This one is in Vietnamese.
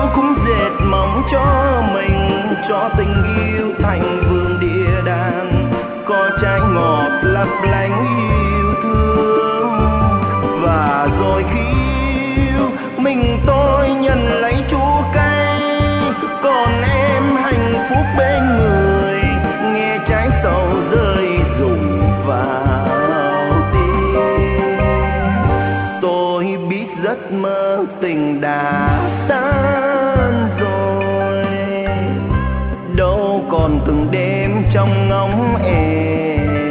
cũng dệt mong cho mình, cho tình yêu thành vườn địa đàng, có trái ngọt lấp lánh yêu thương. Và rồi khi yêu mình tôi nhận lấy chua cay, còn em hạnh phúc bên người, nghe trái sầu rơi rụng vào tim. Tôi biết giấc mơ tình đã tan rồi, đâu còn từng đêm trong ngóng em.